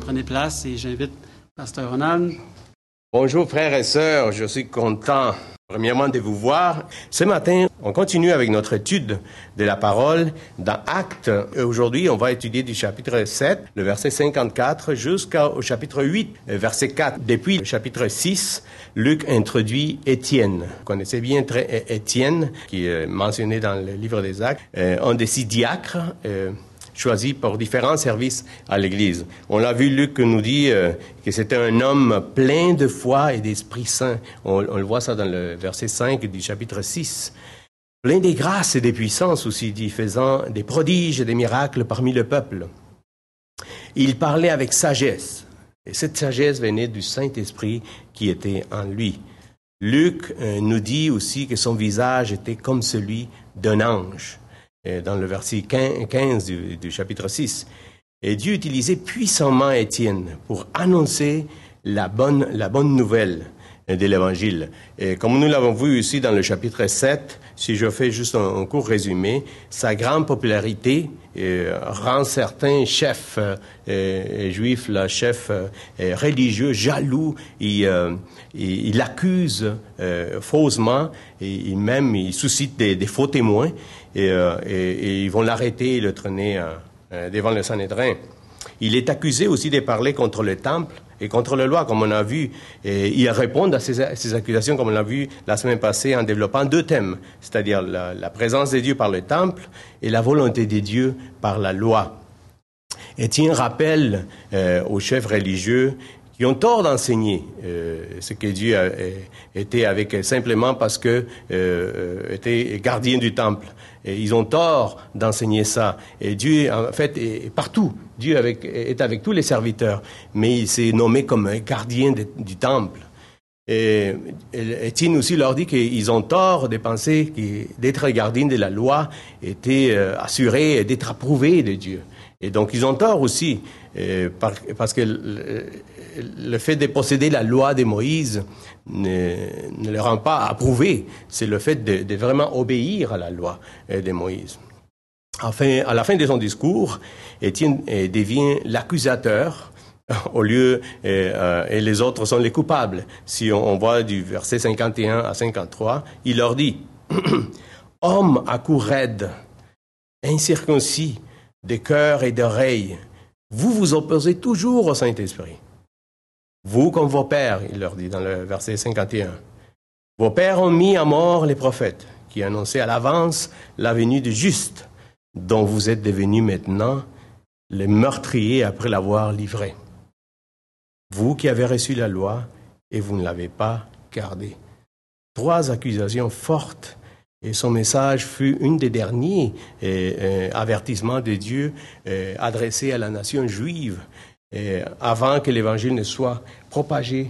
Prenez place et j'invite Pasteur Ronald. Bonjour frères et sœurs, je suis content premièrement de vous voir. Ce matin, on continue avec notre étude de la parole dans Actes. Aujourd'hui, on va étudier du chapitre 7, le verset 54, jusqu'au chapitre 8, verset 4. Depuis le chapitre 6, Luc introduit Étienne. Vous connaissez bien Étienne, qui est mentionné dans le livre des Actes, un des 6 diacres, choisi pour différents services à l'Église. On l'a vu, Luc nous dit que c'était un homme plein de foi et d'Esprit Saint. On le voit ça dans le verset 5 du chapitre 6. Plein des grâces et des puissances aussi, dit, faisant des prodiges et des miracles parmi le peuple. Il parlait avec sagesse. Et cette sagesse venait du Saint-Esprit qui était en lui. Luc nous dit aussi que son visage était comme celui d'un ange, dans le verset 15 du chapitre 6. Et Dieu utilisait puissamment Étienne pour annoncer la bonne nouvelle de l'Évangile. Et comme nous l'avons vu ici dans le chapitre 7, si je fais juste un court résumé, sa grande popularité rend certains chefs juifs, chefs religieux, jaloux. Il accuse faussement et il suscite des faux témoins et ils vont l'arrêter et le traîner devant le Sanhédrin. Il est accusé aussi de parler contre le temple et contre la loi, comme on a vu. Et il répond à ces accusations, comme on l'a vu la semaine passée, en développant 2 thèmes, c'est-à-dire la présence de Dieu par le temple et la volonté de Dieu par la loi. Étienne rappelle aux chefs religieux qui ont tort d'enseigner ce que Dieu était avec simplement parce que était gardien du temple. Et ils ont tort d'enseigner ça. Et Dieu, en fait, est partout. Dieu est avec tous les serviteurs, mais il s'est nommé comme un gardien du temple. Et Étienne aussi leur dit qu'ils ont tort de penser que d'être gardien de la loi était assuré d'être approuvé de Dieu. Et donc, ils ont tort aussi, parce que le fait de posséder la loi de Moïse ne le rend pas approuvé. C'est le fait de vraiment obéir à la loi de Moïse. Enfin, à la fin de son discours, Étienne devient l'accusateur au lieu, et les autres sont les coupables. Si on voit du verset 51 à 53, il leur dit « Hommes à cou raide, incirconcis, de cœur et d'oreille, vous vous opposez toujours au Saint-Esprit. Vous comme vos pères, il leur dit dans le verset 51. Vos pères ont mis à mort les prophètes, qui annonçaient à l'avance la venue du juste, dont vous êtes devenus maintenant les meurtriers après l'avoir livré. Vous qui avez reçu la loi et vous ne l'avez pas gardée. 3 accusations fortes. Et son message fut une des derniers avertissements de Dieu adressés à la nation juive avant que l'Évangile ne soit propagé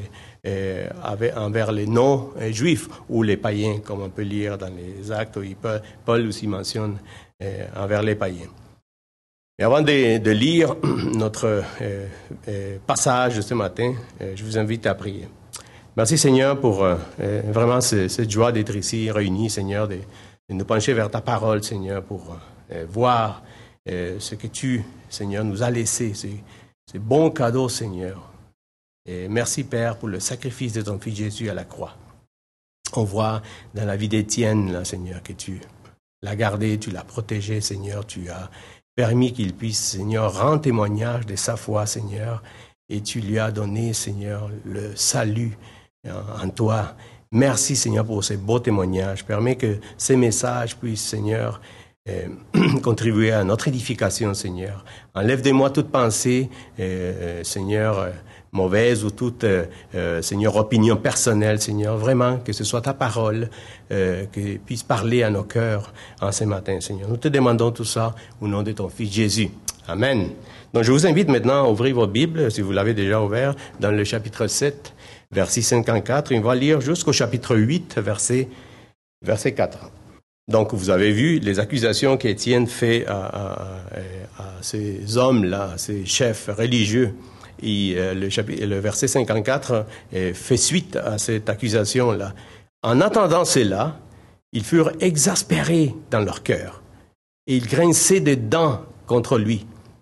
envers les non-juifs ou les païens, comme on peut lire dans les Actes où Paul aussi mentionne envers les païens. Mais avant de lire notre passage de ce matin, je vous invite à prier. Merci Seigneur pour vraiment cette joie d'être ici réunis, Seigneur, de nous pencher vers ta parole, Seigneur, pour voir ce que tu, Seigneur, nous as laissé, ces bons cadeaux, Seigneur. Et merci Père pour le sacrifice de ton Fils Jésus à la croix. On voit dans la vie d'Étienne, là, Seigneur, que tu l'as gardé, tu l'as protégé, Seigneur, tu as permis qu'il puisse, Seigneur, rendre témoignage de sa foi, Seigneur, et tu lui as donné, Seigneur, le salut en toi. Merci, Seigneur, pour ces beaux témoignages. Permets que ces messages puissent, Seigneur, contribuer à notre édification, Seigneur. Enlève de moi toute pensée, Seigneur, mauvaise ou toute, Seigneur, opinion personnelle, Seigneur. Vraiment, que ce soit ta parole qui puisse parler à nos cœurs en ce matin, Seigneur. Nous te demandons tout ça au nom de ton Fils Jésus. Amen. Donc, je vous invite maintenant à ouvrir vos Bibles, si vous l'avez déjà ouvert, dans le chapitre 7, verset 54. On va lire jusqu'au chapitre 8, verset 4. Donc, vous avez vu les accusations qu'Étienne fait à ces hommes-là, ces chefs religieux. Et le verset 54 fait suite à cette accusation-là. En entendant cela, ils furent exaspérés dans leur cœur et ils grinçaient des dents contre lui.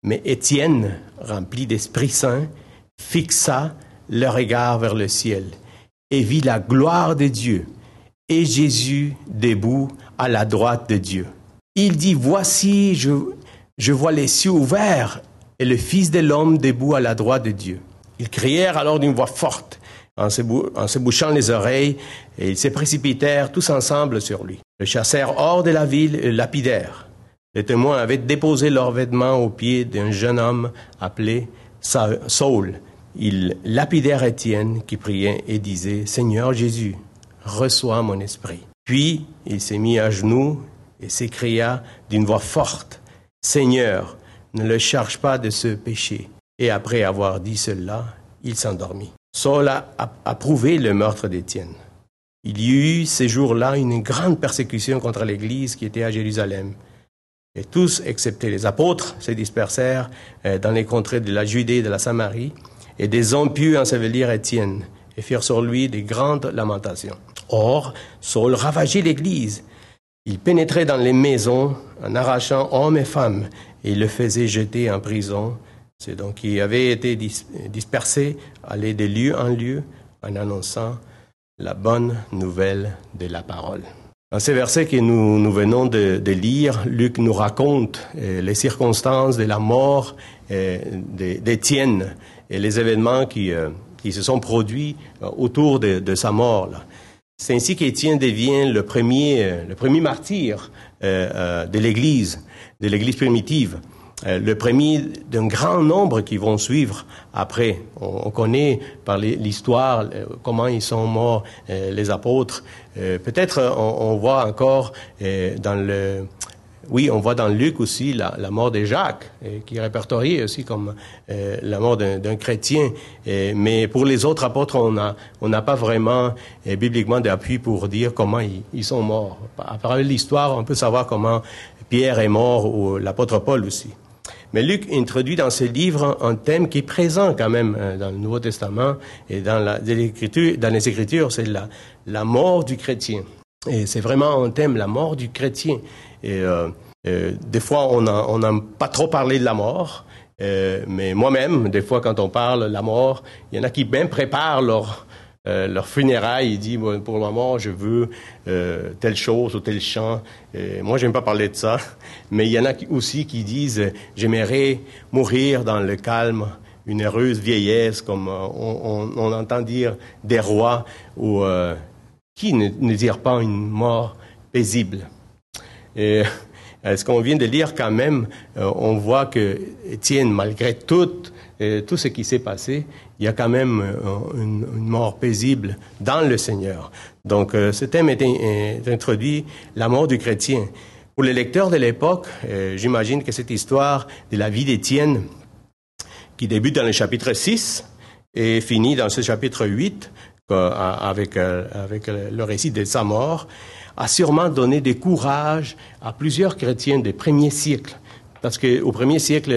Mais Étienne, rempli d'Esprit Saint, fixa le regard vers le ciel et vit la gloire de Dieu et Jésus debout à la droite de Dieu. Il dit, « Voici, je vois les cieux ouverts et le Fils de l'homme debout à la droite de Dieu. » Ils crièrent alors d'une voix forte, en se bouchant les oreilles, et ils se précipitèrent tous ensemble sur lui. Le chassèrent hors de la ville et le lapidèrent. Les témoins avaient déposé leurs vêtements aux pieds d'un jeune homme appelé Saul. Ils lapidèrent Étienne qui priait et disait, « Seigneur Jésus, reçois mon esprit. » Puis il s'est mis à genoux et s'écria d'une voix forte, « Seigneur, ne le charge pas de ce péché. » Et après avoir dit cela, il s'endormit. Saul a approuvé le meurtre d'Étienne. Il y eut ces jours-là une grande persécution contre l'Église qui était à Jérusalem. Et tous, excepté les apôtres, se dispersèrent dans les contrées de la Judée et de la Samarie, et des hommes purent ensevelir Étienne et firent sur lui de grandes lamentations. Or, Saul ravageait l'Église. Il pénétrait dans les maisons en arrachant hommes et femmes, et il le faisait jeter en prison. C'est donc qu'il avait été dispersé, allé de lieu en lieu, en annonçant la bonne nouvelle de la parole. Dans ces versets que nous venons de lire, Luc nous raconte les circonstances de la mort d'Étienne et les événements qui se sont produits autour de sa mort. Là. C'est ainsi qu'Étienne devient le premier martyr de l'Église primitive. Le premier d'un grand nombre qui vont suivre après. On connaît par l'histoire comment ils sont morts, les apôtres. Peut-être on voit encore on voit dans Luc aussi la mort de Jacques, qui est répertoriée aussi comme la mort d'un chrétien. Mais pour les autres apôtres, on n'a pas vraiment bibliquement d'appui pour dire comment ils sont morts. À travers l'histoire, on peut savoir comment Pierre est mort ou l'apôtre Paul aussi. Mais Luc introduit dans ce livre un thème qui est présent quand même dans le Nouveau Testament et dans les Écritures, c'est la mort du chrétien. Et c'est vraiment un thème, la mort du chrétien. Et des fois, on n'a pas trop parlé de la mort, mais moi-même, des fois, quand on parle de la mort, il y en a qui même préparent leur funérailles. Ils disent, bon, pour le moment, je veux telle chose ou tel chant. Moi, j'aime pas parler de ça, mais il y en a aussi qui disent, j'aimerais mourir dans le calme, une heureuse vieillesse, comme on entend dire des rois, ou qui ne dire pas une mort paisible. Et ce qu'on vient de lire quand même, on voit que Étienne, malgré tout ce qui s'est passé, il y a quand même une mort paisible dans le Seigneur. Donc, ce thème est introduit, la mort du chrétien. Pour les lecteurs de l'époque, j'imagine que cette histoire de la vie d'Étienne, qui débute dans le chapitre 6 et finit dans ce chapitre 8, avec le récit de sa mort, a sûrement donné du courage à plusieurs chrétiens des premiers siècles. Parce qu'au premier siècle,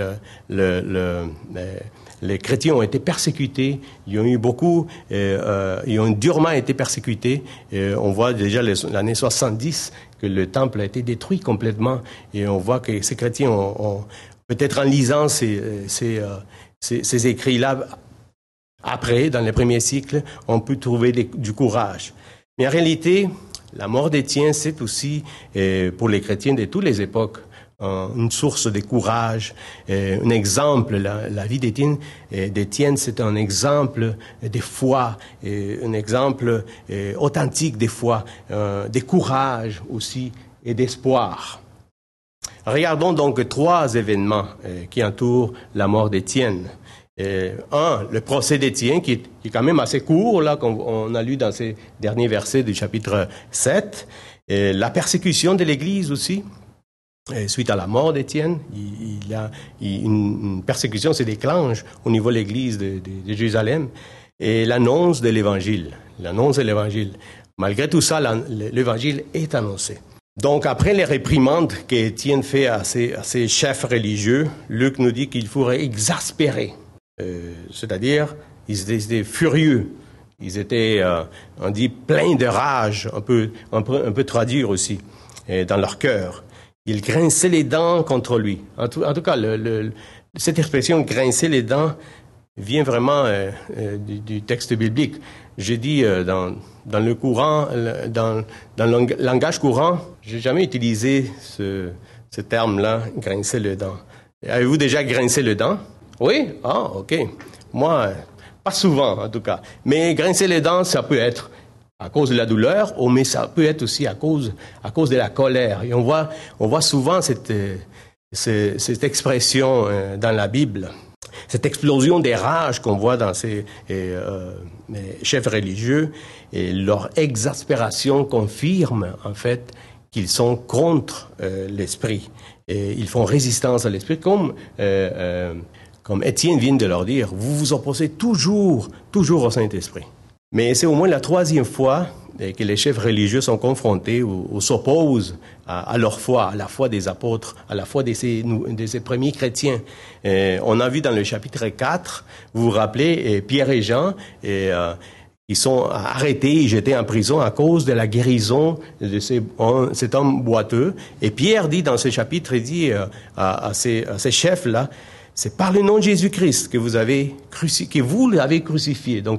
les chrétiens ont été persécutés, ils ont eu beaucoup, ils ont durement été persécutés. On voit déjà l'année 70 que le temple a été détruit complètement, et on voit que ces chrétiens ont peut-être en lisant ces écrits-là, après, dans les premiers siècles, on peut trouver du courage. Mais en réalité, la mort d'Étienne, c'est aussi, pour les chrétiens de toutes les époques, une source de courage, un exemple. La vie d'Étienne, c'est un exemple de foi, un exemple authentique de foi, de courage aussi et d'espoir. Regardons donc 3 événements qui entourent la mort d'Étienne. Le procès d'Étienne, qui est quand même assez court, là, qu'on a lu dans ces derniers versets du chapitre 7. La persécution de l'Église aussi. Suite à la mort d'Étienne, il y a une persécution se déclenche au niveau de l'Église de Jérusalem. Et l'annonce de l'Évangile. Malgré tout ça, l'Évangile est annoncé. Donc, après les réprimandes qu'Étienne fait à ses chefs religieux, Luc nous dit qu'il faudrait exaspérer. C'est-à-dire, ils étaient furieux. Ils étaient, on dit, pleins de rage, un peu traduire aussi, dans leur cœur. Il grinçait les dents contre lui. En tout cas, cette expression « grincer les dents » vient vraiment du texte biblique. J'ai dit dans le courant, dans le langage courant, j'ai jamais utilisé ce terme-là, « grincer les dents ». Avez-vous déjà grincé les dents? Oui? Ah, OK. Moi, pas souvent en tout cas. Mais grincer les dents, ça peut être à cause de la douleur, mais ça peut être aussi à cause de la colère. Et on voit souvent cette expression dans la Bible, cette explosion des rages qu'on voit dans ces chefs religieux, et leur exaspération confirme en fait qu'ils sont contre l'esprit. Et ils font résistance à l'esprit, comme Étienne vient de leur dire, vous vous opposez toujours au Saint-Esprit. Mais c'est au moins la troisième fois que les chefs religieux sont confrontés ou s'opposent à leur foi, à la foi des apôtres, à la foi de ces premiers chrétiens. On a vu dans le chapitre 4, vous vous rappelez, Pierre et Jean, ils sont arrêtés et jetés en prison à cause de la guérison de cet homme boiteux. Et Pierre dit dans ce chapitre, il dit à ces chefs-là, c'est par le nom de Jésus-Christ que vous l'avez crucifié. Donc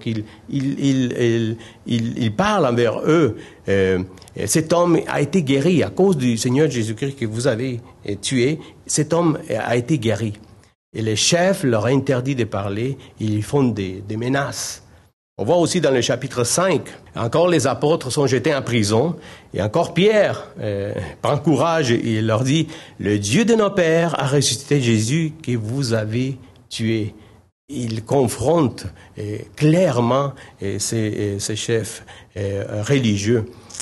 il parle envers eux. Cet homme a été guéri à cause du Seigneur Jésus-Christ que vous avez tué. Cet homme a été guéri. Et les chefs leur interdit de parler. Ils font des menaces. On voit aussi dans le chapitre 5, encore les apôtres sont jetés en prison, et encore Pierre prend courage et il leur dit, « Le Dieu de nos pères a ressuscité Jésus que vous avez tué. » Il confronte clairement ces chefs religieux.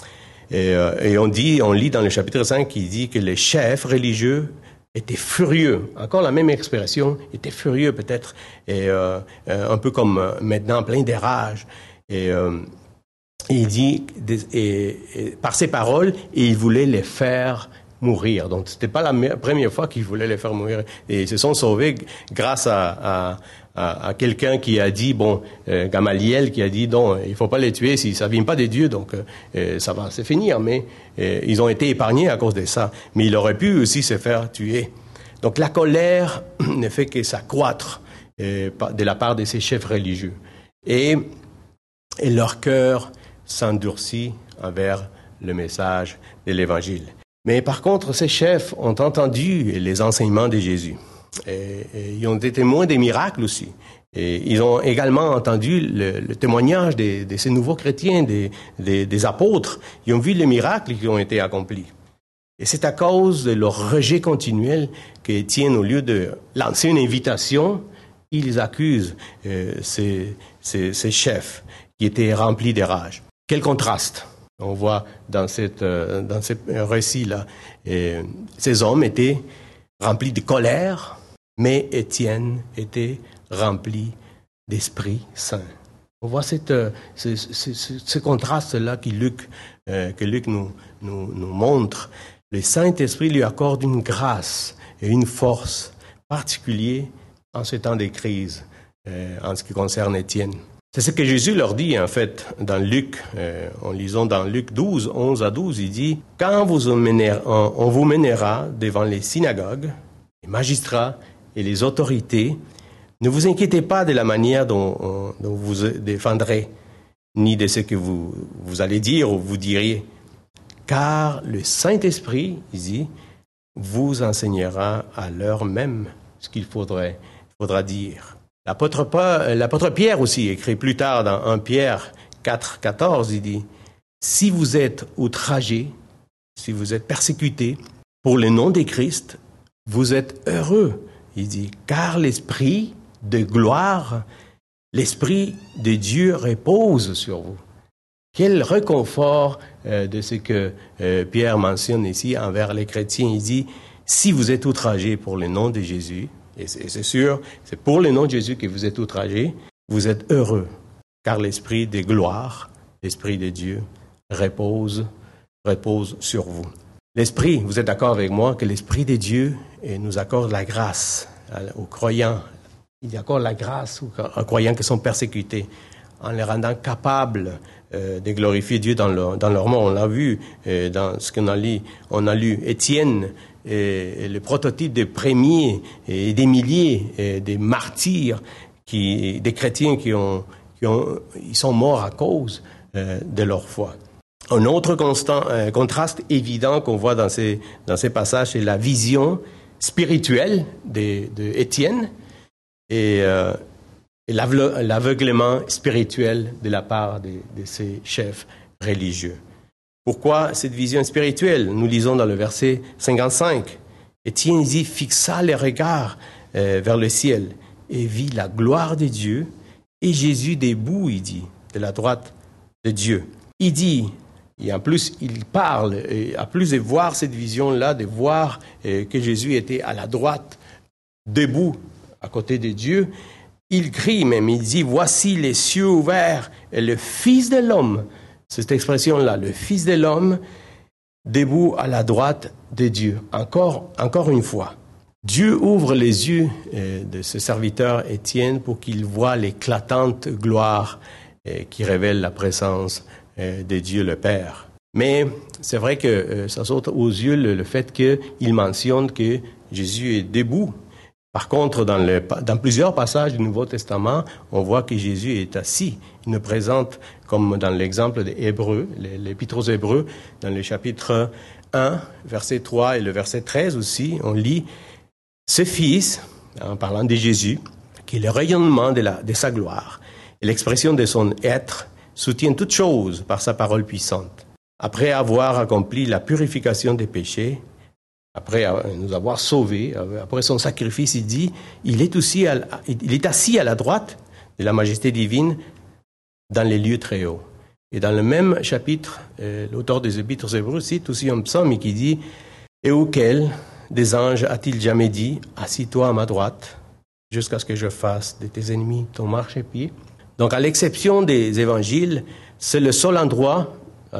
Et on lit dans le chapitre 5 qu'il dit que les chefs religieux était furieux. Encore la même expression, était furieux peut-être, et un peu comme maintenant, plein de rage. Et il dit, par ses paroles, il voulait les faire mourir. Donc, c'était pas la première fois qu'il voulait les faire mourir. Et ils se sont sauvés grâce à quelqu'un qui a dit, Gamaliel, qui a dit, non, il faut pas les tuer si ça vient pas de Dieu, donc ça va se finir. Mais ils ont été épargnés à cause de ça. Mais il aurait pu aussi se faire tuer. Donc la colère ne fait que s'accroître de la part de ces chefs religieux. Et leur cœur s'endurcit envers le message de l'Évangile. Mais par contre, ces chefs ont entendu les enseignements de Jésus. Et ils ont été témoins des miracles aussi. Et ils ont également entendu le témoignage de ces nouveaux chrétiens, des apôtres. Ils ont vu les miracles qui ont été accomplis. Et c'est à cause de leur rejet continuel qu'Étienne, au lieu de lancer une invitation, ils accusent ces chefs qui étaient remplis de rage. Quel contraste! On voit dans ce récit-là. Ces hommes étaient remplis de colère, mais Étienne était rempli d'Esprit Saint. On voit ce contraste-là que Luc nous montre. Le Saint-Esprit lui accorde une grâce et une force particulière en ce temps de crise, en ce qui concerne Étienne. C'est ce que Jésus leur dit, en fait, dans Luc, en lisant dans Luc 12, 11 à 12, il dit « Quand on vous mènera devant les synagogues, les magistrats et les autorités, ne vous inquiétez pas de la manière dont vous défendrez, ni de ce que vous allez dire ou vous diriez, car le Saint-Esprit, il dit, vous enseignera à l'heure même ce qu'il faudra dire. » L'apôtre Pierre aussi écrit plus tard dans 1 Pierre 4, 14, il dit « Si vous êtes outragés, si vous êtes persécutés pour le nom de Christ, vous êtes heureux. » Il dit « Car l'Esprit de gloire, l'Esprit de Dieu repose sur vous. » Quel réconfort de ce que Pierre mentionne ici envers les chrétiens. Il dit « Si vous êtes outragés pour le nom de Jésus, et c'est sûr, c'est pour le nom de Jésus que vous êtes outragés, vous êtes heureux, car l'Esprit de gloire, l'Esprit de Dieu, repose sur vous. » L'Esprit, vous êtes d'accord avec moi que l'Esprit de Dieu nous accorde la grâce aux croyants. Il accorde la grâce aux croyants qui sont persécutés en les rendant capables de glorifier Dieu dans leur mort. On l'a vu dans ce qu'on a lu. On a lu Étienne, le prototype des premiers et des milliers des martyrs, des chrétiens ils sont morts à cause de leur foi. Un autre contraste évident qu'on voit dans ces passages, c'est la vision spirituelle d'Étienne et l'aveuglement spirituel de la part de ces chefs religieux. Pourquoi cette vision spirituelle? Nous lisons dans le verset 55. Étienne y fixa les regards vers le ciel et vit la gloire de Dieu et Jésus debout, il dit, de la droite de Dieu. Il dit, et en plus il parle, et à plus de voir cette vision-là, de voir que Jésus était à la droite, debout, à côté de Dieu, il crie même, il dit, voici les cieux ouverts et le Fils de l'homme, cette expression-là, le Fils de l'homme, debout à la droite de Dieu. Encore une fois, Dieu ouvre les yeux de ce serviteur Étienne pour qu'il voie l'éclatante gloire qui révèle la présence de Dieu le Père. Mais c'est vrai que ça saute aux yeux le fait qu'il mentionne que Jésus est debout. Par contre, dans plusieurs passages du Nouveau Testament, on voit que Jésus est assis. Il nous présente, comme dans l'exemple des Hébreux, l'Épître aux Hébreux, dans le chapitre 1, verset 3 et le verset 13 aussi, on lit « Ce Fils », en parlant de Jésus, qui est le rayonnement de sa gloire et l'expression de son être, soutient toutes choses par sa parole puissante. Après avoir accompli la purification des péchés, après nous avoir sauvés, après son sacrifice, il dit, il est assis à la droite de la majesté divine dans les lieux très hauts. Et dans le même chapitre, l'auteur des Épîtres aux Hébreux cite aussi un psaume qui dit, et auquel des anges a-t-il jamais dit, assis-toi à ma droite, jusqu'à ce que je fasse de tes ennemis ton marchepied. Donc, à l'exception des évangiles, c'est le seul endroit, dans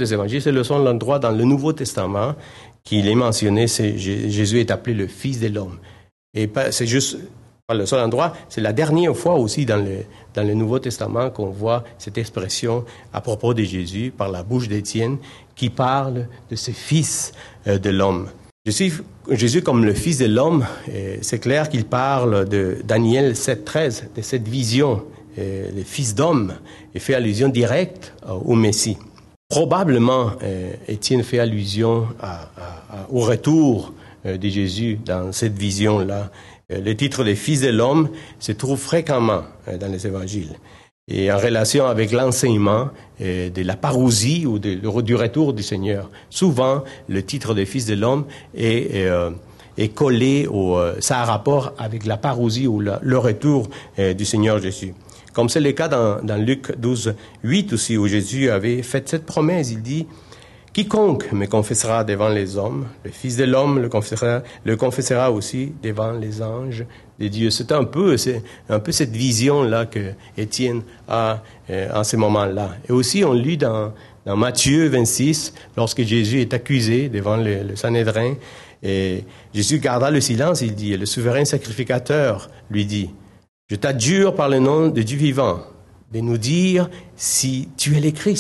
le Nouveau Testament qu'il est mentionné, Jésus est appelé le Fils de l'homme. Et c'est juste pas le seul endroit, c'est la dernière fois aussi dans le Nouveau Testament qu'on voit cette expression à propos de Jésus par la bouche d'Étienne qui parle de ce Fils de l'homme. Jésus comme le Fils de l'homme, c'est clair qu'il parle de Daniel 7,13, de cette vision, le Fils d'homme, et fait allusion directe au Messie. Probablement, Étienne fait allusion au retour de Jésus dans cette vision-là. Le titre de Fils de l'homme se trouve fréquemment dans les évangiles. Et en relation avec l'enseignement de la parousie ou du retour du Seigneur. Souvent, le titre de Fils de l'homme est collé, ça a rapport avec la parousie ou le retour du Seigneur Jésus. Comme c'est le cas dans Luc 12, 8 aussi, où Jésus avait fait cette promesse. Il dit, « Quiconque me confessera devant les hommes, le Fils de l'homme le confessera aussi devant les anges de Dieu. » C'est un peu cette vision-là que Étienne a en ce moment-là. Et aussi, on lit dans Matthieu 26, lorsque Jésus est accusé devant le Sanhédrin, et Jésus garda le silence, il dit, et le souverain sacrificateur lui dit, « Je t'adjure par le nom de Dieu vivant, de nous dire si tu es le Christ. »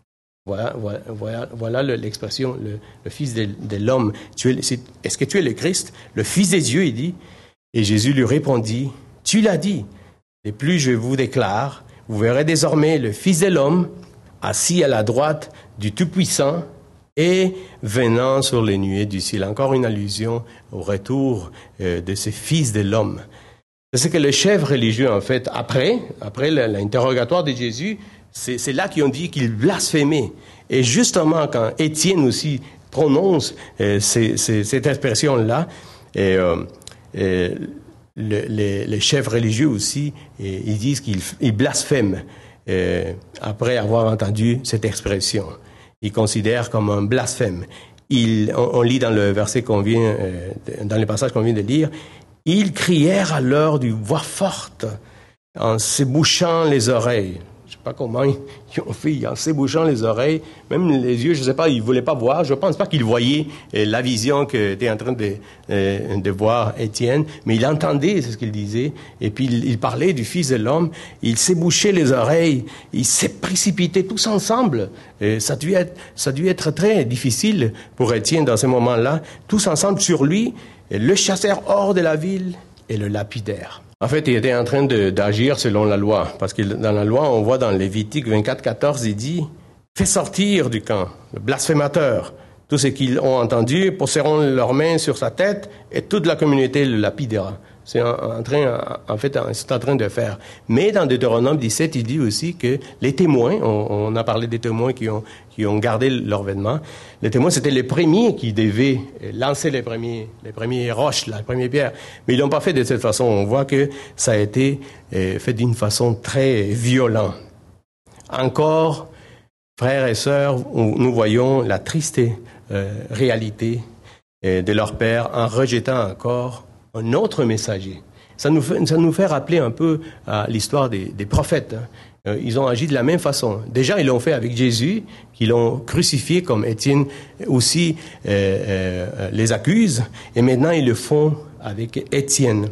Voilà l'expression, le Fils de l'homme. Est-ce que tu es le Christ, le Fils de Dieu, il dit. Et Jésus lui répondit, « Tu l'as dit. Et plus je vous déclare, vous verrez désormais le Fils de l'homme assis à la droite du Tout-Puissant et venant sur les nuées du ciel. » Encore une allusion au retour de ce Fils de l'homme. C'est que les chefs religieux, en fait, après l'interrogatoire de Jésus, c'est là qu'ils ont dit qu'il blasphémait. Et justement, quand Étienne aussi prononce cette expression-là, les chefs religieux aussi, ils disent qu'ils blasphèment après avoir entendu cette expression. Ils considèrent comme un blasphème. On lit dans le verset dans le passage qu'on vient de lire, ils crièrent alors d'une voix forte, en se bouchant les oreilles. Je pas comment ils ont fait, en s'ébouchant les oreilles, même les yeux, je ne sais pas, ils ne voulaient pas voir. Je ne pense pas qu'ils voyaient la vision que était en train de voir Étienne, mais il entendait, c'est ce qu'il disait, et puis il parlait du Fils de l'homme, il s'ébouchait les oreilles, il s'est précipité tous ensemble. Et ça a dû être très difficile pour Étienne dans ce moment-là, tous ensemble sur lui, le chassèrent hors de la ville et le lapidèrent. En fait, il était en train d'agir selon la loi, parce que dans la loi, on voit dans Lévitique 24, 14, il dit « Fais sortir du camp le blasphémateur. Tous ceux qui ont entendu poseront leurs mains sur sa tête et toute la communauté le lapidera. » C'est en train de faire. Mais dans Deutéronome 17, il dit aussi que les témoins, on a parlé des témoins qui ont gardé leurs vêtements, les témoins, c'était les premiers qui devaient lancer les premiers roches, les premières pierres. Mais ils l'ont pas fait de cette façon. On voit que ça a été fait d'une façon très violente. Encore, frères et sœurs, nous voyons la triste réalité de leur père en rejetant encore un autre messager. Ça nous fait rappeler un peu à l'histoire des prophètes. Ils ont agi de la même façon. Déjà, ils l'ont fait avec Jésus, qu'ils l'ont crucifié, comme Étienne aussi les accuse. Et maintenant, ils le font avec Étienne.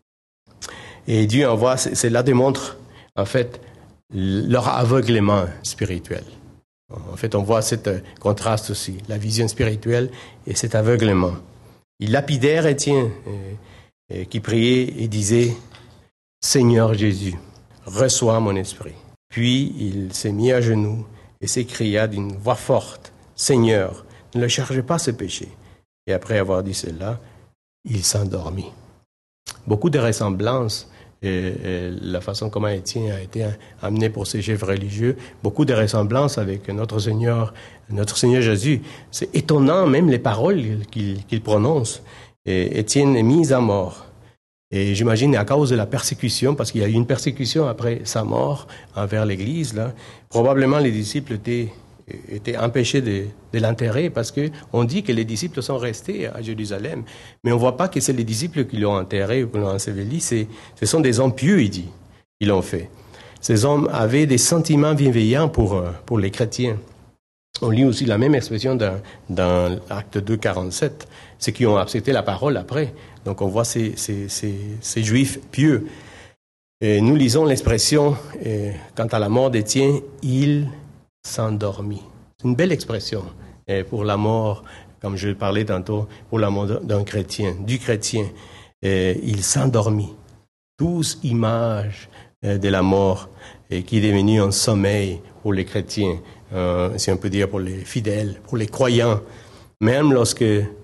Et Dieu envoie, cela démontre, en fait, leur aveuglement spirituel. En fait, on voit ce contraste aussi, la vision spirituelle et cet aveuglement. Ils lapidèrent Étienne, qui priait et disait « Seigneur Jésus, reçois mon esprit. » Puis il s'est mis à genoux et s'écria d'une voix forte « Seigneur, ne le charge pas ce péché. » Et après avoir dit cela, il s'endormit. Beaucoup de ressemblances, la façon comment Étienne a été amené pour ses chefs religieux, beaucoup de ressemblances avec notre Seigneur Jésus. C'est étonnant même les paroles qu'il prononce. Et Étienne est mis à mort. Et j'imagine à cause de la persécution, parce qu'il y a eu une persécution après sa mort envers l'Église, là, probablement les disciples étaient empêchés de l'enterrer, parce que on dit que les disciples sont restés à Jérusalem. Mais on ne voit pas que c'est les disciples qui l'ont enterré ou qui l'ont enseveli. Ce sont des hommes pieux, il dit. Ils l'ont fait. Ces hommes avaient des sentiments bienveillants pour les chrétiens. On lit aussi la même expression dans Acte 2, 47. Ceux qui ont accepté la parole après. Donc on voit ces juifs pieux. Et nous lisons l'expression, quant à la mort d'Étienne, il s'endormit. C'est une belle expression pour la mort, comme je parlais tantôt, pour la mort d'un chrétien, du chrétien. Il s'endormit. Tous images de la mort qui est devenue un sommeil pour les chrétiens, si on peut dire pour les fidèles, pour les croyants. Même lorsque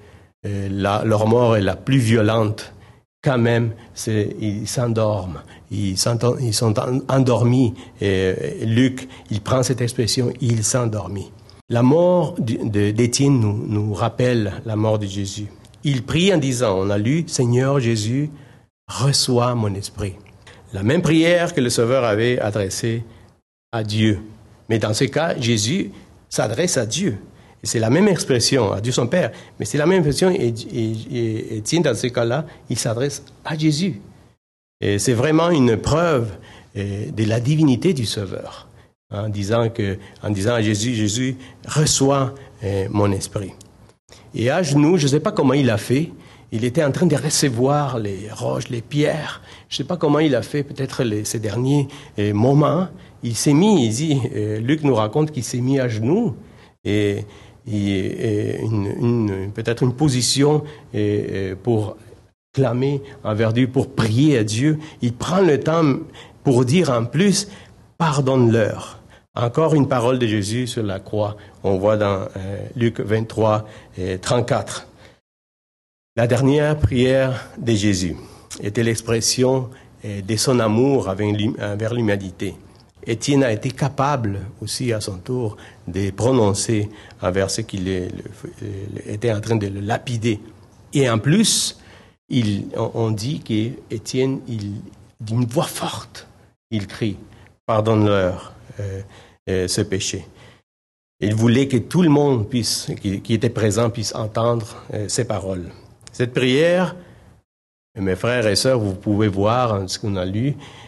leur mort est la plus violente, quand même, ils s'endorment, ils sont endormis. Et Luc, il prend cette expression, il s'endormit. La mort d'Étienne nous rappelle la mort de Jésus. Il prie en disant, on a lu, Seigneur Jésus, reçois mon esprit. La même prière que le Sauveur avait adressée à Dieu. Mais dans ce cas, Jésus s'adresse à Dieu. Et c'est la même expression, à Dieu son Père, mais c'est la même expression, et Étienne, dans ce cas-là, il s'adresse à Jésus. Et c'est vraiment une preuve de la divinité du Sauveur, en disant à Jésus, Jésus, reçois mon esprit. Et à genoux, je ne sais pas comment il a fait, il était en train de recevoir les roches, les pierres, je ne sais pas comment il a fait, peut-être ces derniers moments, il s'est mis, il dit, Luc nous raconte qu'il s'est mis à genoux, et peut-être une position pour clamer envers Dieu, pour prier à Dieu. Il prend le temps pour dire en plus, pardonne-leur. Encore une parole de Jésus sur la croix. On voit dans Luc 23, 34. La dernière prière de Jésus était l'expression de son amour envers l'humanité. Étienne a été capable aussi à son tour de prononcer envers ceux qui étaient en train de le lapider. Et en plus, on dit qu'Étienne, d'une voix forte, il crie « Pardonne-leur ce péché ». Il voulait que tout le monde qui était présent puisse entendre ces paroles. Cette prière, mes frères et sœurs, vous pouvez voir ce qu'on a lu,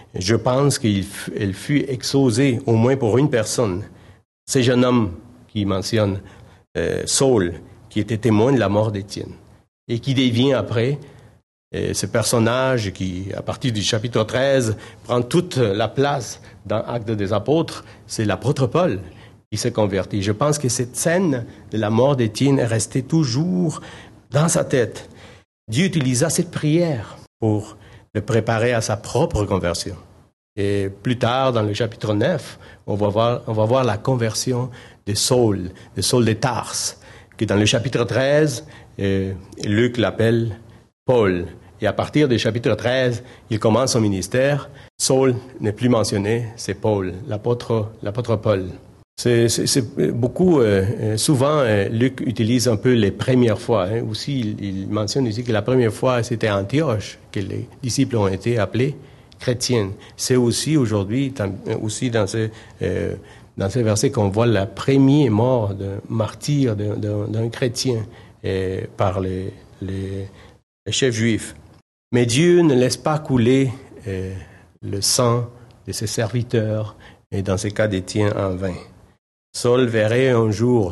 je pense qu'elle fut exaucée au moins pour une personne. Ce jeune homme qui mentionne Saul, qui était témoin de la mort d'Étienne, et qui devient après ce personnage qui, à partir du chapitre 13, prend toute la place dans Actes des Apôtres, c'est l'apôtre Paul qui s'est converti. Je pense que cette scène de la mort d'Étienne est restée toujours dans sa tête. Dieu utilisa cette prière pour le préparer à sa propre conversion. Et plus tard, dans le chapitre 9, on va voir la conversion de Saul de Tarse, que dans le chapitre 13, Luc l'appelle Paul. Et à partir du chapitre 13, il commence son ministère. Saul n'est plus mentionné, c'est Paul, l'apôtre Paul. C'est beaucoup, souvent, Luc utilise un peu les premières fois. Aussi, il mentionne ici que la première fois, c'était à Antioche que les disciples ont été appelés chrétiens. C'est aussi aujourd'hui, aussi dans ces versets qu'on voit la première mort de martyr d'un chrétien par les chefs juifs. Mais Dieu ne laisse pas couler le sang de ses serviteurs, et dans ce cas d'Étienne en vain. Saul verrait un jour,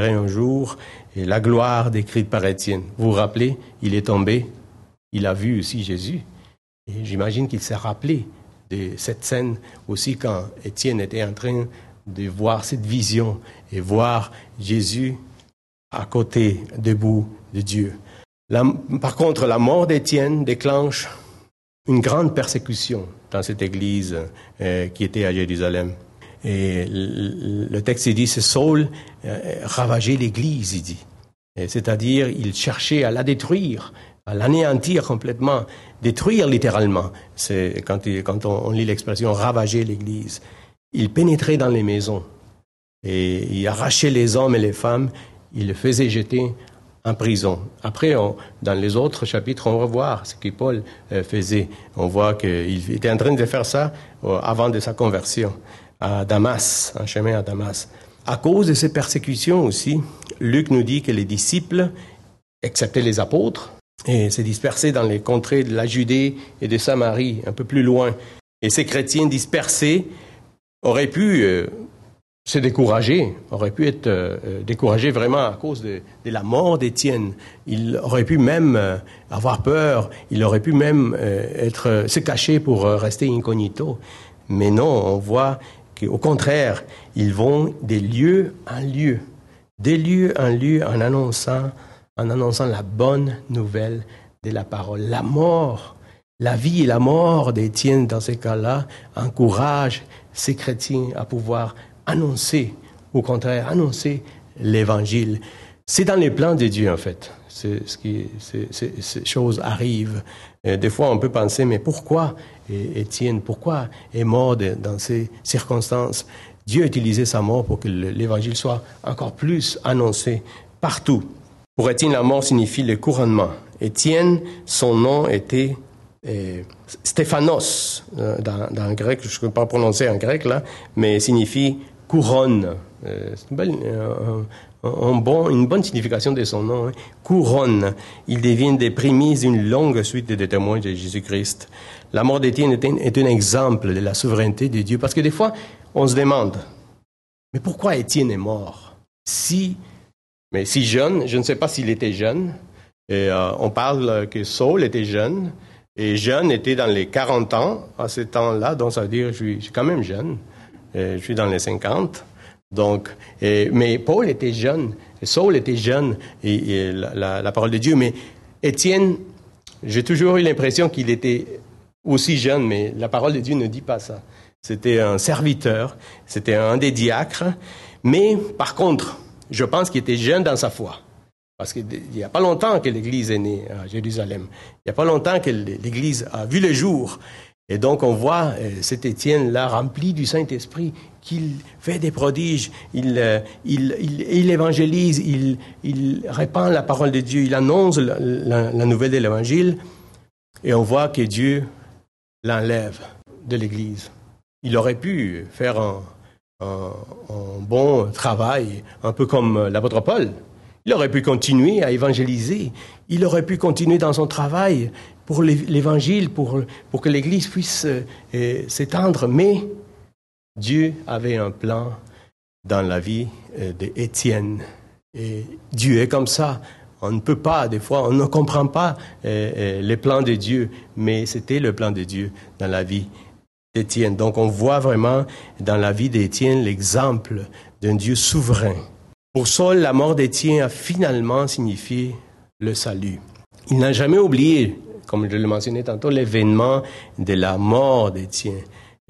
et la gloire décrite par Étienne. Vous vous rappelez, il est tombé, il a vu aussi Jésus. Et j'imagine qu'il s'est rappelé de cette scène aussi quand Étienne était en train de voir cette vision et voir Jésus à côté, debout de Dieu. Par contre, la mort d'Étienne déclenche une grande persécution dans cette église qui était à Jérusalem. Et le texte dit, c'est Saul ravageait l'église, il dit. C'est-à-dire, il cherchait à la détruire, à l'anéantir complètement, détruire littéralement. C'est quand on lit l'expression ravager l'église. Il pénétrait dans les maisons et il arrachait les hommes et les femmes, il les faisait jeter en prison. Après, dans les autres chapitres, on va voir ce que Paul faisait. On voit qu'il était en train de faire ça avant de sa conversion à Damas, en chemin à Damas. À cause de ces persécutions aussi, Luc nous dit que les disciples, excepté les apôtres, se dispersaient dans les contrées de la Judée et de Samarie, un peu plus loin. Et ces chrétiens dispersés auraient pu se décourager, auraient pu être découragés vraiment à cause de la mort d'Étienne. Ils auraient pu même avoir peur, ils auraient pu même se cacher pour rester incognito. Mais non, on voit qu'au contraire, ils vont des lieux en lieu, en annonçant la bonne nouvelle de la parole. La mort, la vie et la mort d'Étienne dans ces cas-là encouragent ces chrétiens à pouvoir annoncer l'Évangile. C'est dans les plans de Dieu, en fait. Ces choses arrivent. Des fois, on peut penser, mais pourquoi Étienne, pourquoi est mort dans ces circonstances? Dieu a utilisé sa mort pour que l'Évangile soit encore plus annoncé partout. Pour Étienne, la mort signifie le couronnement. Étienne, son nom était Stéphanos, dans le grec, je ne peux pas prononcer en grec là, mais signifie couronne. C'est une bonne signification de son nom. Couronne. Il devient des prémices d'une longue suite de témoins de Jésus-Christ. La mort d'Étienne est un exemple de la souveraineté de Dieu, parce que des fois, on se demande, mais pourquoi Étienne est mort? Si jeune, je ne sais pas s'il était jeune, et on parle que Saul était jeune, et jeune était dans les 40 ans, à ce temps-là, donc ça veut dire que je suis quand même jeune, je suis dans les 50, donc, mais Paul était jeune, Saul était jeune, et la parole de Dieu, mais Étienne, j'ai toujours eu l'impression qu'il était aussi jeune, mais la parole de Dieu ne dit pas ça. C'était un serviteur, c'était un des diacres, mais par contre, je pense qu'il était jeune dans sa foi. Parce qu'il n'y a pas longtemps que l'Église est née à Jérusalem. Il n'y a pas longtemps que l'Église a vu le jour. Et donc, on voit cet Étienne-là rempli du Saint-Esprit, qu'il fait des prodiges, il évangélise, il répand la parole de Dieu, il annonce la nouvelle de l'Évangile. Et on voit que Dieu l'enlève de l'Église. Il aurait pu faire un bon travail, un peu comme l'apôtre Paul. Il aurait pu continuer à évangéliser. Il aurait pu continuer dans son travail pour l'Évangile, pour que l'Église puisse s'étendre. Mais Dieu avait un plan dans la vie d'Étienne. Et Dieu est comme ça. On ne peut pas, des fois, on ne comprend pas les plans de Dieu, mais c'était le plan de Dieu dans la vie d'Étienne. Donc, on voit vraiment dans la vie d'Étienne l'exemple d'un Dieu souverain. Pour Saul, la mort d'Étienne a finalement signifié le salut. Il n'a jamais oublié, comme je le mentionnais tantôt, l'événement de la mort d'Étienne.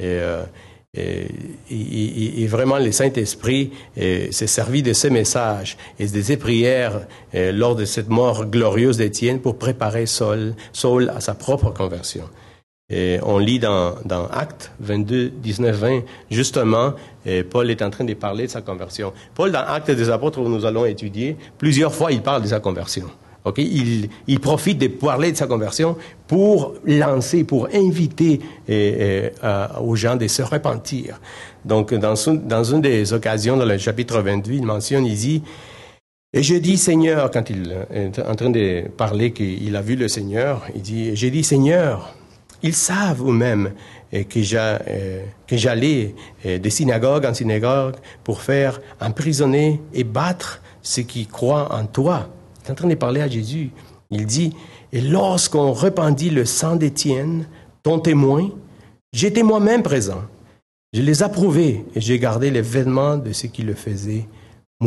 Et vraiment, le Saint-Esprit s'est servi de ce message et de ces prières lors de cette mort glorieuse d'Étienne pour préparer Saul à sa propre conversion. Et on lit dans Actes 22, 19, 20, justement, Paul est en train de parler de sa conversion. Paul, dans Actes des Apôtres, où nous allons étudier, plusieurs fois, il parle de sa conversion. Okay? Il profite de parler de sa conversion pour lancer, pour inviter aux gens de se repentir. Donc, dans une des occasions, dans le chapitre 28, il mentionne, il dit, « Et je dis, Seigneur », quand il est en train de parler qu'il a vu le Seigneur, il dit, « J'ai dit, Seigneur, ils savent eux-mêmes que j'allais de synagogue en synagogue pour faire emprisonner et battre ceux qui croient en toi. » Il est en train de parler à Jésus. Il dit, « Et lorsqu'on répandit le sang d'Étienne, ton témoin, j'étais moi-même présent. Je les approuvais et j'ai gardé les vêtements de ceux qui le faisaient mourir. »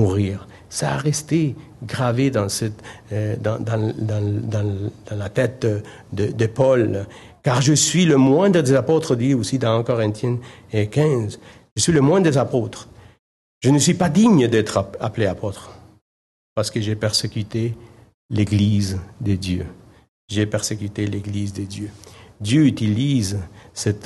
Ça a resté gravé dans la tête de Paul. « Car je suis le moindre des apôtres », dit aussi dans 1 Corinthiens 15. « Je suis le moindre des apôtres. Je ne suis pas digne d'être appelé apôtre. » Parce que j'ai persécuté l'Église de Dieu. J'ai persécuté l'Église de Dieu. Dieu utilise cette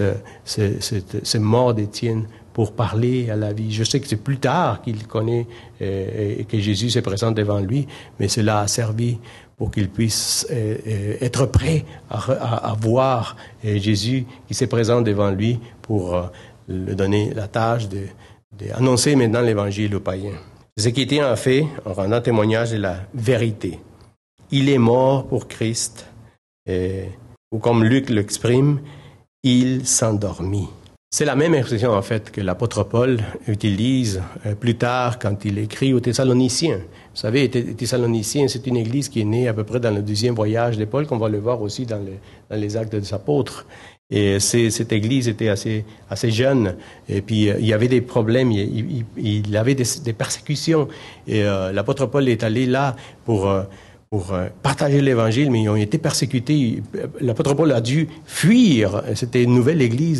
mort d'Étienne pour parler à la vie. Je sais que c'est plus tard qu'il connaît et que Jésus se présente devant lui, mais cela a servi pour qu'il puisse être prêt à voir Jésus qui se présente devant lui pour lui donner la tâche d'annoncer maintenant l'Évangile aux païens. Ce qu'Étienne a fait en rendant témoignage de la vérité. Il est mort pour Christ, ou comme Luc l'exprime, il s'endormit. C'est la même expression en fait que l'apôtre Paul utilise plus tard quand il écrit aux Thessaloniciens. Vous savez, les Thessaloniciens, c'est une église qui est née à peu près dans le 2e voyage de Paul, qu'on va le voir aussi dans les actes des apôtres. Et cette église était assez jeune, et puis il y avait des problèmes, il y avait des persécutions, et l'apôtre Paul est allé là pour partager l'évangile, mais ils ont été persécutés. L'apôtre Paul a dû fuir. C'était une nouvelle église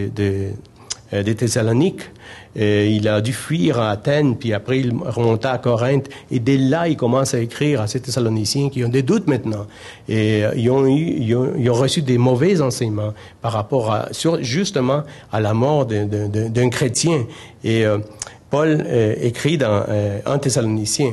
des Thessaloniques. Et il a dû fuir à Athènes, puis après il remonta à Corinthe. Et dès là, il commence à écrire à ces Thessaloniciens qui ont des doutes maintenant. Et ils ont reçu des mauvais enseignements par rapport justement à la mort d'un chrétien. Et Paul écrit dans 1 Thessalonicien,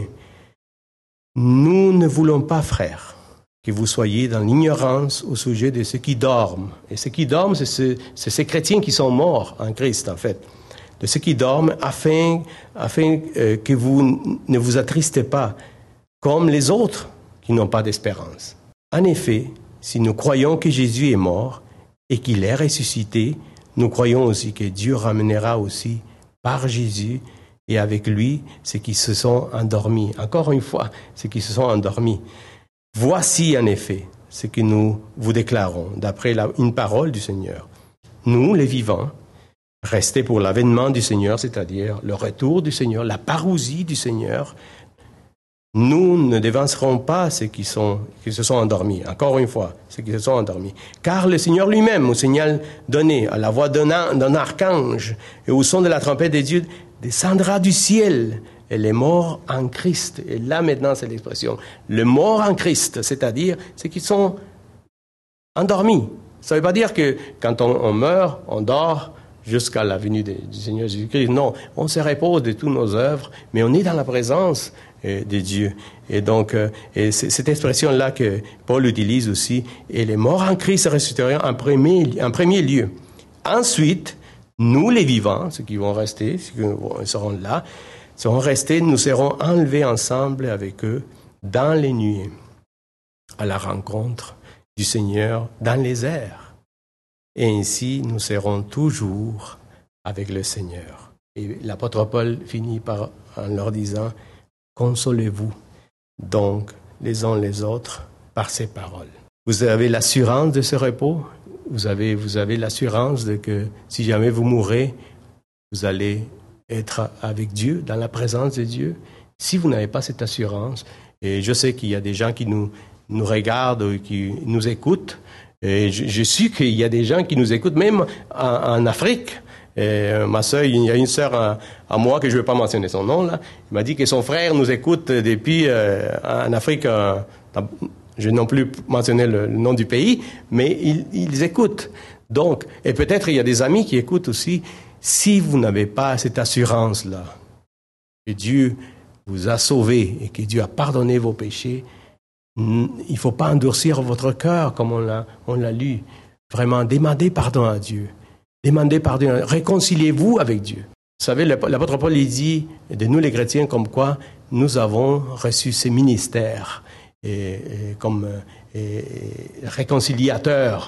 « Nous ne voulons pas, frères, que vous soyez dans l'ignorance au sujet de ceux qui dorment. » Et ceux qui dorment, c'est ces chrétiens qui sont morts en Christ, en fait. De ceux qui dorment, afin que vous ne vous attristez pas, comme les autres qui n'ont pas d'espérance. En effet, si nous croyons que Jésus est mort et qu'il est ressuscité, nous croyons aussi que Dieu ramènera aussi par Jésus et avec lui ceux qui se sont endormis. Encore une fois, ceux qui se sont endormis. Voici en effet ce que nous vous déclarons, d'après une parole du Seigneur. Nous, les vivants, restés pour l'avènement du Seigneur, c'est-à-dire le retour du Seigneur, la parousie du Seigneur, nous ne devancerons pas ceux qui se sont endormis. Encore une fois, ceux qui se sont endormis. Car le Seigneur lui-même, au signal donné, à la voix d'un archange et au son de la trompette de Dieu, descendra du ciel. Et les morts en Christ. Et là, maintenant, c'est l'expression. Le mort en Christ, c'est-à-dire ceux qui sont endormis. Ça ne veut pas dire que quand on meurt, on dort jusqu'à la venue du Seigneur Jésus-Christ. Non, on se repose de toutes nos œuvres, mais on est dans la présence de Dieu. Et donc, cette expression-là que Paul utilise aussi, et les morts en Christ ressusciteront en premier lieu. Ensuite, nous les vivants, ceux qui vont rester, ceux qui seront là, seront restés, nous serons enlevés ensemble avec eux dans les nuées, à la rencontre du Seigneur dans les airs. Et ainsi, nous serons toujours avec le Seigneur. Et l'apôtre Paul finit en leur disant, « Consolez-vous donc les uns les autres par ces paroles. » Vous avez l'assurance de ce repos. Vous avez l'assurance de que si jamais vous mourrez, vous allez être avec Dieu, dans la présence de Dieu. Si vous n'avez pas cette assurance, et je sais qu'il y a des gens qui nous regardent, qui nous écoutent, et je suis qu'il y a des gens qui nous écoutent, même en Afrique. Et ma sœur, il y a une sœur à moi, que je ne vais pas mentionner son nom, là, il m'a dit que son frère nous écoute depuis en Afrique. Je n'ai non plus mentionné le nom du pays, mais ils écoutent. Donc, et peut-être il y a des amis qui écoutent aussi. Si vous n'avez pas cette assurance-là, que Dieu vous a sauvé et que Dieu a pardonné vos péchés, il ne faut pas endurcir votre cœur, comme on l'a lu. Vraiment, demandez pardon à Dieu. Demandez pardon. Réconciliez-vous avec Dieu. Vous savez, l'apôtre Paul il dit de nous les chrétiens comme quoi nous avons reçu ces ministères comme réconciliateurs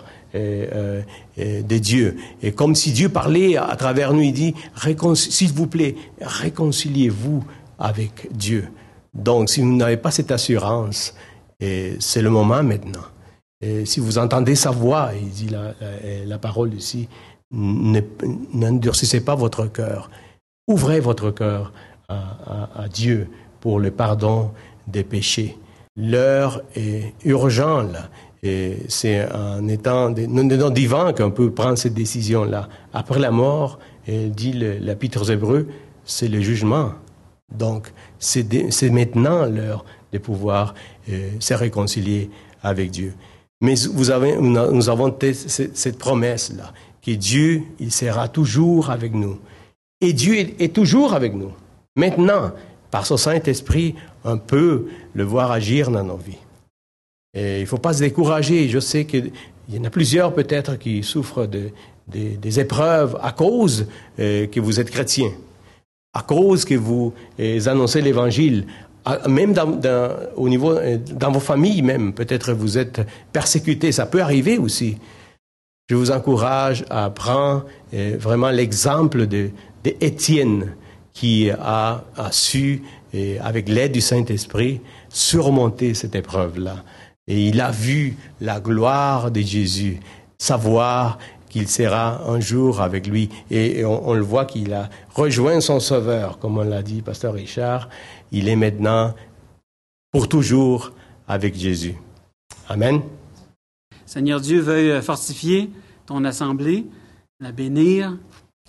de Dieu. Et comme si Dieu parlait à travers nous, il dit, s'il vous plaît, réconciliez-vous avec Dieu. Donc, si vous n'avez pas cette assurance, c'est le moment maintenant. Et si vous entendez sa voix, il dit la parole ici, n'endurcissez pas votre cœur. Ouvrez votre cœur à Dieu pour le pardon des péchés. L'heure est urgente, là. Et c'est en étant divin qu'on peut prendre cette décision-là. Après la mort, dit l'Épître aux Hébreux, c'est le jugement. Donc, c'est maintenant l'heure de pouvoir se réconcilier avec Dieu. Mais nous avons cette promesse-là, que Dieu, il sera toujours avec nous. Et Dieu est toujours avec nous. Maintenant, par son Saint-Esprit, on peut le voir agir dans nos vies. Et il ne faut pas se décourager. Je sais qu'il y en a plusieurs peut-être qui souffrent des épreuves à cause que vous êtes chrétiens, à cause que vous annoncez l'Évangile, même au niveau, dans vos familles même, peut-être vous êtes persécutés, ça peut arriver aussi. Je vous encourage à prendre vraiment l'exemple d'Étienne qui a su, avec l'aide du Saint-Esprit, surmonter cette épreuve-là. Et il a vu la gloire de Jésus, savoir qu'il sera un jour avec lui. Et on le voit qu'il a rejoint son Sauveur, comme on l'a dit, Pasteur Richard. Il est maintenant pour toujours avec Jésus. Amen. Seigneur Dieu, veuille fortifier ton assemblée, la bénir,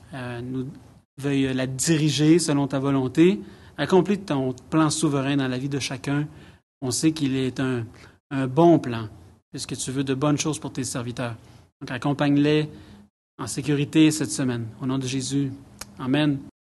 veuille la diriger selon ta volonté, accomplir ton plan souverain dans la vie de chacun. On sait qu'il est un bon plan, puisque tu veux de bonnes choses pour tes serviteurs. Donc accompagne-les en sécurité cette semaine. Au nom de Jésus. Amen.